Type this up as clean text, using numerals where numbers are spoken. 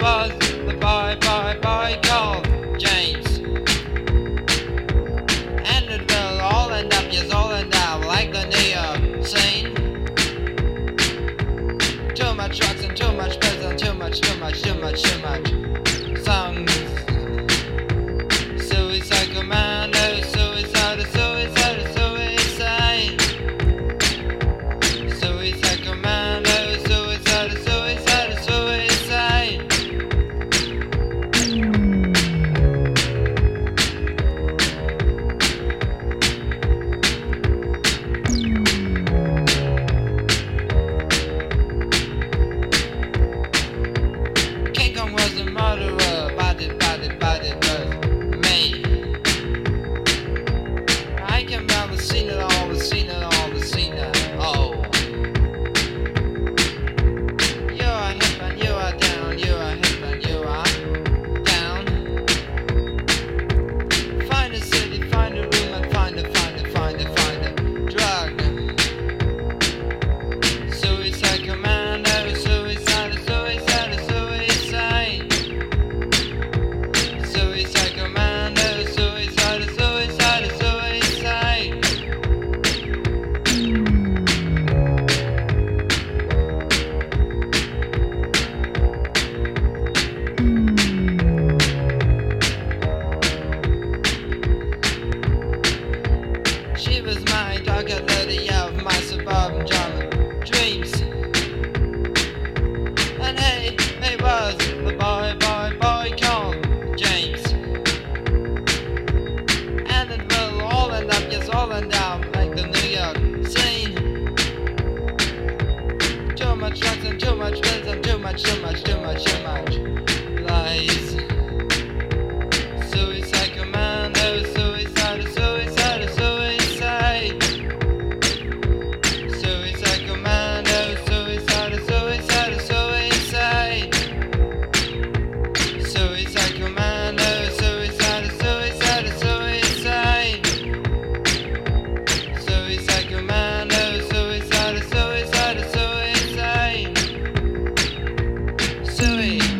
was the boy called James. And it will all end up, yes, all end up like the New York scene. Too much drugs and too much pills and too much songs. Suicide commando, suicide. Suicide commando, suicide. King Kong was a murderer, but it was me. I can barely seen it all. You're a hip and you are down, you are hip and you are down. Find a city, find a room and find a drug. Suicide commando, suicide. Suicide commando, suicide. She was my target lady of my suburban German dreams. And he was the boy called James. And it will all end up, yes, all end up like the New York scene. Too much drugs and too much pills and too much lies. Suicide commando, suicide. Suicide commando, suicide. Suicide commando, suicide. Suicide commando, suicide. Suicide.